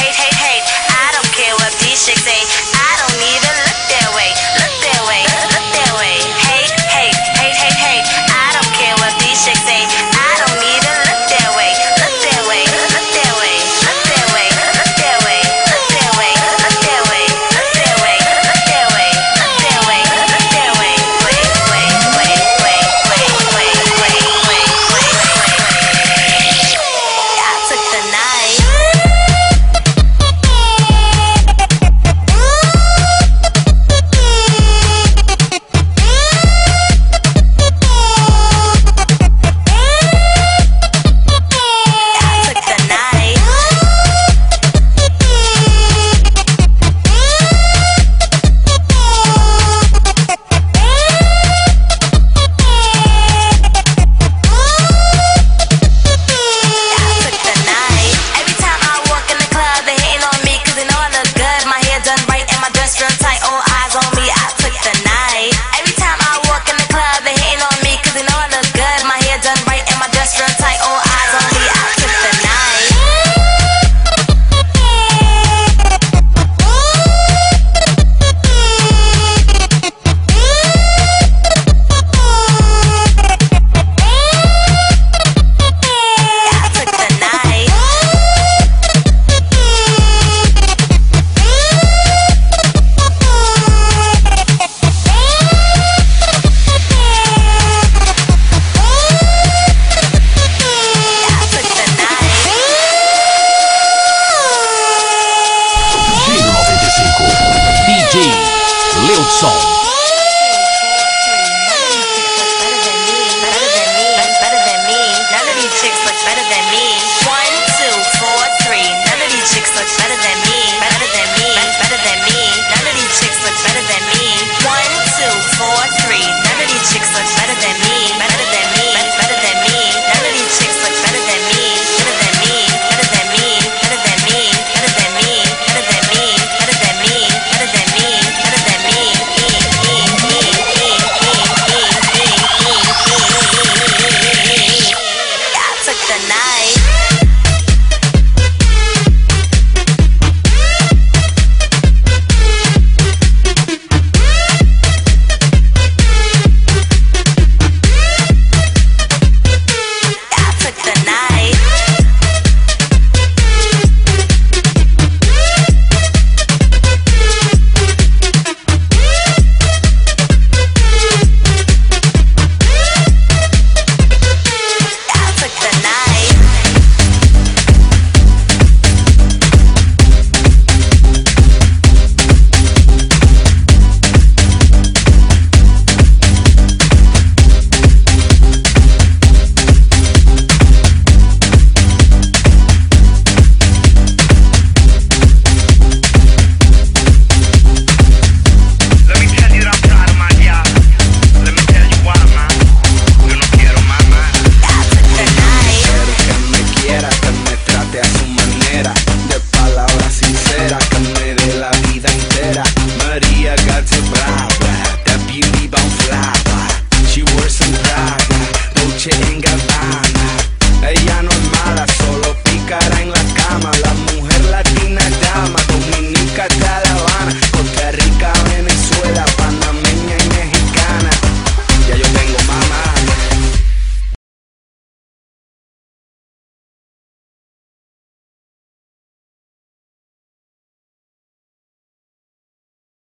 hate. I don't care what these chicks say. I don't need to look that way. Look that way. Look that way. Hate. I don't care what these chicks say. I don't need to look that way. Look that way. Look that way. Look that way. Look that way. Look that way. Look that way. Look that way. Look that way. Look that way. Look that way. I took the night. DJ Leudson.